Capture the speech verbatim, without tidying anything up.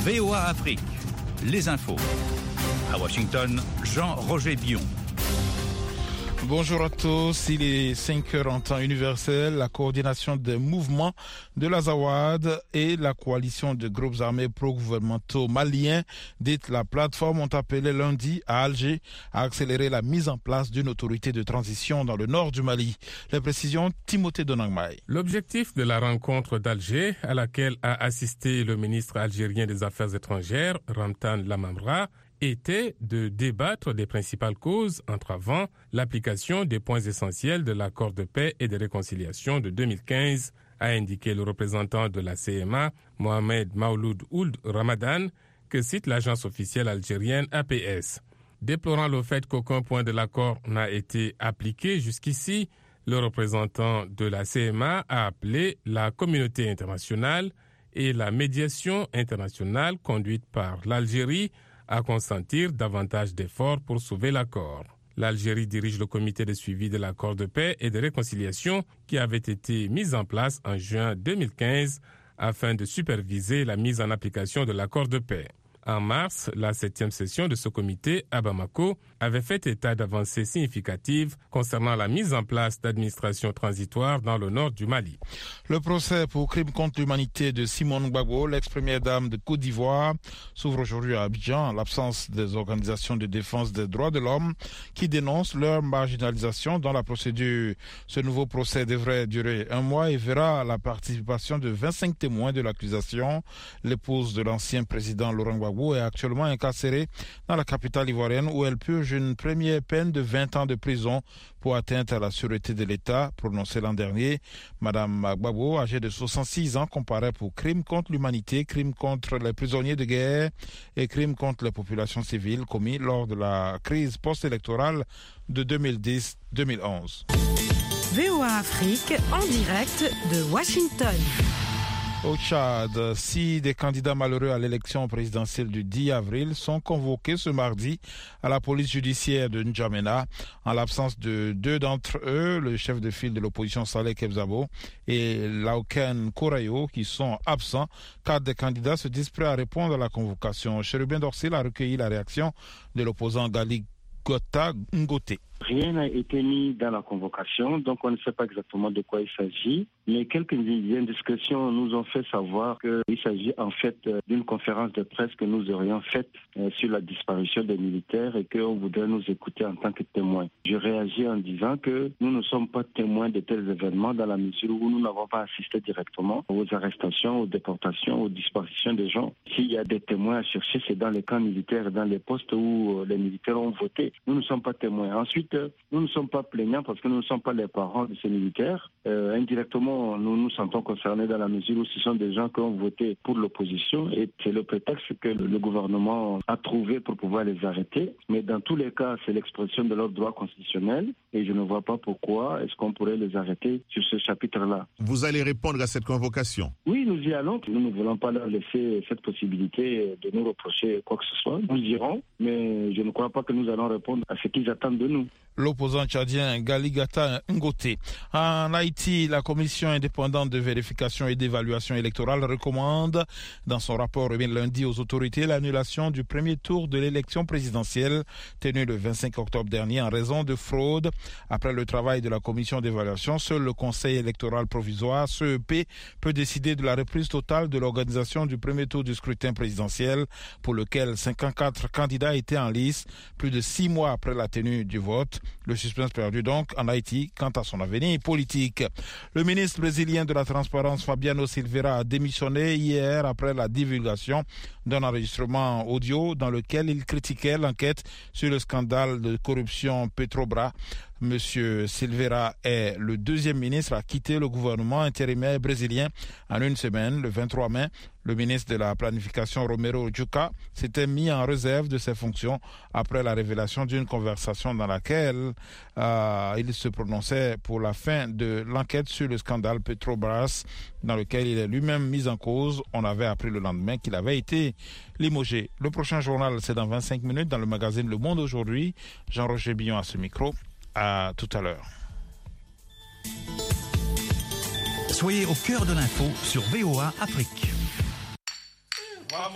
V O A Afrique, les infos. À Washington, Jean-Roger Bion. Bonjour à tous, il est cinq heures en temps universel. La coordination des mouvements de l'Azawad et la coalition de groupes armés pro-gouvernementaux maliens, dite la plateforme, ont appelé lundi à Alger à accélérer la mise en place d'une autorité de transition dans le nord du Mali. Les précisions, Timothée Donangmaï. L'objectif de la rencontre d'Alger, à laquelle a assisté le ministre algérien des Affaires étrangères, Ramtan Lamamra, était de débattre des principales causes entravant l'application des points essentiels de l'accord de paix et de réconciliation de deux mille quinze, a indiqué le représentant de la C M A, Mohamed Maouloud Ould Ramadan, que cite l'agence officielle algérienne A P S. Déplorant le fait qu'aucun point de l'accord n'a été appliqué jusqu'ici, le représentant de la C M A a appelé la communauté internationale et la médiation internationale conduite par l'Algérie à consentir davantage d'efforts pour sauver l'accord. L'Algérie dirige le comité de suivi de l'accord de paix et de réconciliation qui avait été mis en place en juin deux mille quinze afin de superviser la mise en application de l'accord de paix. En mars, la septième session de ce comité à Bamako avait fait état d'avancées significatives concernant la mise en place d'administrations transitoires dans le nord du Mali. Le procès pour crime contre l'humanité de Simone Gbagbo, l'ex-première dame de Côte d'Ivoire, s'ouvre aujourd'hui à Abidjan en l'absence des organisations de défense des droits de l'homme qui dénoncent leur marginalisation dans la procédure. Ce nouveau procès devrait durer un mois et verra la participation de vingt-cinq témoins de l'accusation. L'épouse de l'ancien président Laurent Gbagbo est actuellement incarcérée dans la capitale ivoirienne où elle purge une première peine de vingt ans de prison pour atteinte à la sûreté de l'État prononcée l'an dernier. Madame Gbagbo, âgée de soixante-six ans, comparaît pour crimes contre l'humanité, crimes contre les prisonniers de guerre et crimes contre les populations civiles commis lors de la crise post-électorale de deux mille dix deux mille onze. V O A Afrique en direct de Washington. Au Tchad, six des candidats malheureux à l'élection présidentielle du dix avril sont convoqués ce mardi à la police judiciaire de N'Djamena. En l'absence de deux d'entre eux, le chef de file de l'opposition Saleh Kebzabo et Laoken Korayo, qui sont absents, quatre des candidats se disent prêts à répondre à la convocation. Chérubin Dorsil a recueilli la réaction de l'opposant Gali Gota Ngote. Rien n'a été mis dans la convocation, donc on ne sait pas exactement de quoi il s'agit. Mais quelques indiscrétions nous ont fait savoir qu'il s'agit en fait d'une conférence de presse que nous aurions faite sur la disparition des militaires et qu'on voudrait nous écouter en tant que témoins. Je réagis en disant que nous ne sommes pas témoins de tels événements dans la mesure où nous n'avons pas assisté directement aux arrestations, aux déportations, aux disparitions des gens. S'il y a des témoins à chercher, c'est dans les camps militaires, dans les postes où les militaires ont voté. Nous ne sommes pas témoins. Ensuite, nous ne sommes pas plaignants parce que nous ne sommes pas les parents de ces militaires. Euh, indirectement, nous nous sentons concernés dans la mesure où ce sont des gens qui ont voté pour l'opposition et c'est le prétexte que le gouvernement a trouvé pour pouvoir les arrêter. Mais dans tous les cas, c'est l'expression de leur droit constitutionnel et je ne vois pas pourquoi est-ce qu'on pourrait les arrêter sur ce chapitre-là. Vous allez répondre à cette convocation? Oui, nous y allons. Nous ne voulons pas leur laisser cette possibilité de nous reprocher quoi que ce soit. Nous irons, mais je ne crois pas que nous allons répondre à ce qu'ils attendent de nous. L'opposant tchadien Galigata Ngote. En Haïti, la commission indépendante de vérification et d'évaluation électorale recommande dans son rapport remis lundi aux autorités l'annulation du premier tour de l'élection présidentielle tenue le vingt-cinq octobre dernier en raison de fraude. Après le travail de la commission d'évaluation, seul le conseil électoral provisoire, C E P, peut décider de la reprise totale de l'organisation du premier tour du scrutin présidentiel pour lequel cinquante-quatre candidats étaient en lice plus de six mois après la tenue du vote. Le suspense perdu donc en Haïti quant à son avenir politique. Le ministre brésilien de la Transparence Fabiano Silveira a démissionné hier après la divulgation d'un enregistrement audio dans lequel il critiquait l'enquête sur le scandale de corruption Petrobras. Monsieur Silveira est le deuxième ministre à quitter le gouvernement intérimaire brésilien en une semaine. Le vingt-trois mai, le ministre de la Planification Romero Jucá s'était mis en réserve de ses fonctions après la révélation d'une conversation dans laquelle euh, il se prononçait pour la fin de l'enquête sur le scandale Petrobras dans lequel il est lui-même mis en cause. On avait appris le lendemain qu'il avait été limogé. Le prochain journal, c'est dans vingt-cinq minutes dans le magazine Le Monde aujourd'hui. Jean-Roger Billon à ce micro. À tout à l'heure. Soyez au cœur de l'info sur V O A Afrique.